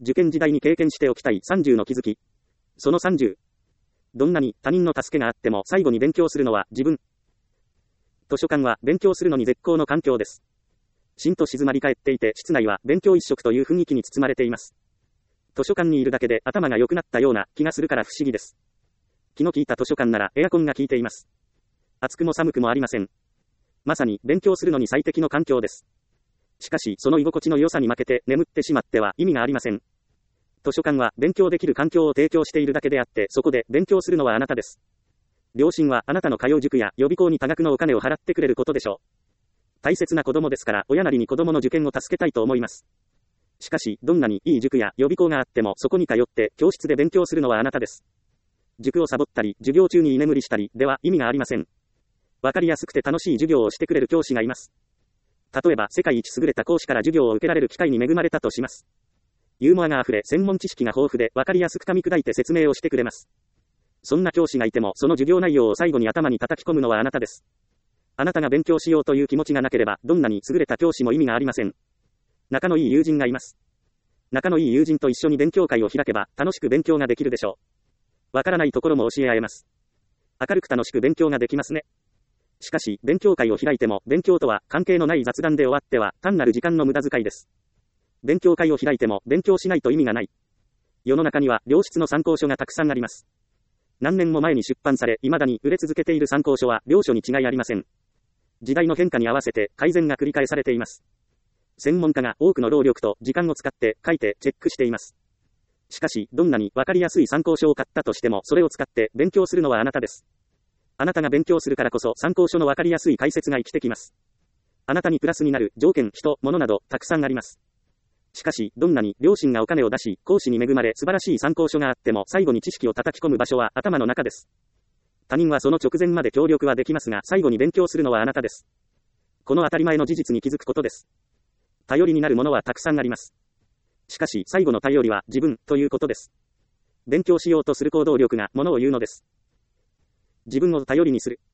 受験時代に経験しておきたい30の気づき。その30。どんなに他人の助けがあっても最後に勉強するのは自分。図書館は勉強するのに絶好の環境です。しんと静まり返っていて室内は勉強一色という雰囲気に包まれています。図書館にいるだけで頭が良くなったような気がするから不思議です。気の利いた図書館ならエアコンが効いています。暑くも寒くもありません。まさに勉強するのに最適の環境です。しかしその居心地の良さに負けて眠ってしまっては意味がありません。図書館は勉強できる環境を提供しているだけであって、そこで勉強するのはあなたです。両親はあなたの通う塾や予備校に多額のお金を払ってくれることでしょう。大切な子供ですから親なりに子供の受験を助けたいと思います。しかしどんなにいい塾や予備校があってもそこに通って教室で勉強するのはあなたです。塾をサボったり授業中に居眠りしたりでは意味がありません。わかりやすくて楽しい授業をしてくれる教師がいます。例えば世界一優れた講師から授業を受けられる機会に恵まれたとします。ユーモアがあふれ専門知識が豊富でわかりやすく噛み砕いて説明をしてくれます。そんな教師がいてもその授業内容を最後に頭に叩き込むのはあなたです。あなたが勉強しようという気持ちがなければどんなに優れた教師も意味がありません。仲のいい友人がいます。仲のいい友人と一緒に勉強会を開けば楽しく勉強ができるでしょう。わからないところも教え合えます。明るく楽しく勉強ができますね。しかし勉強会を開いても勉強とは関係のない雑談で終わっては単なる時間の無駄遣いです。勉強会を開いても勉強しないと意味がない。世の中には良質の参考書がたくさんあります。何年も前に出版され未だに売れ続けている参考書は良書に違いありません。時代の変化に合わせて改善が繰り返されています。専門家が多くの労力と時間を使って書いてチェックしています。しかしどんなにわかりやすい参考書を買ったとしてもそれを使って勉強するのはあなたです。あなたが勉強するからこそ参考書のわかりやすい解説が生きてきます。あなたにプラスになる条件、人、物などたくさんあります。しかしどんなに両親がお金を出し講師に恵まれ素晴らしい参考書があっても最後に知識を叩き込む場所は頭の中です。他人はその直前まで協力はできますが最後に勉強するのはあなたです。この当たり前の事実に気づくことです。頼りになるものはたくさんあります。しかし最後の頼りは自分ということです。勉強しようとする行動力がものを言うのです。自分を頼りにする。